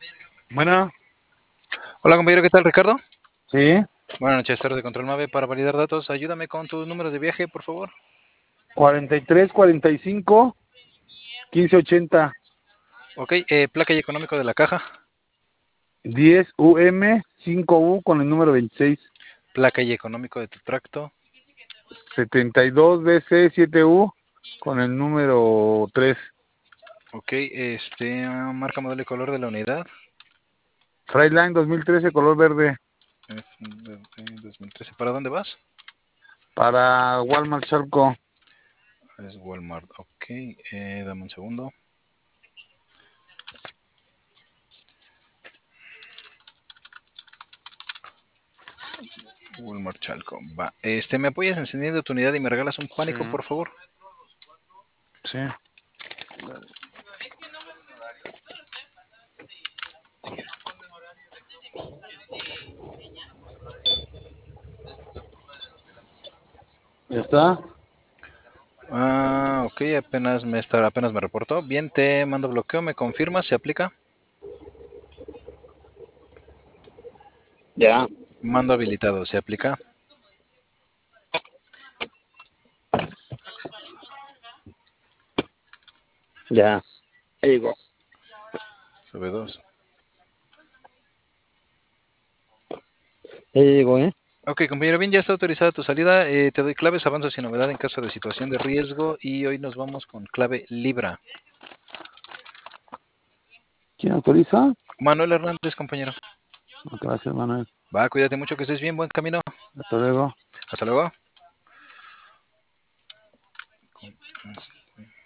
Bueno, Hola compañero, ¿qué tal Ricardo? sí, Buenas noches, Cero de Control Mave para validar datos. Ayúdame con tu número de viaje, por favor. 43, 45, 15, 80, Ok, placa y económico de la caja. 10 UM, 5U con el número 26, Placa y económico de tu tracto. 72 BC, 7U con el número 3. Ok, marca, modelo y color de la unidad. Freightliner 2013, color verde, FBB 2013. ¿Para dónde vas? para Walmart Chalco. Es Walmart. Ok, dame un segundo. Walmart Chalco. Va. ¿Me apoyas encendiendo tu unidad y me regalas un Sí, pánico, por favor? sí. ¿Ya está? Ok, apenas me reportó. Bien, te mando bloqueo, ¿me confirma? ¿Se aplica? Ya, Mando habilitado, ¿se aplica? ya. Ahí llegó. Sube 2. Ya llegó, ¿eh? Ok, compañero, bien, ya está autorizada tu salida. Te doy claves, avanzo sin novedad en caso de situación de riesgo. Y hoy nos vamos con clave Libra. ¿Quién autoriza? Manuel Hernández, compañero. Gracias, Manuel. Va, cuídate mucho, que estés bien, buen camino. Hasta luego. Hasta luego.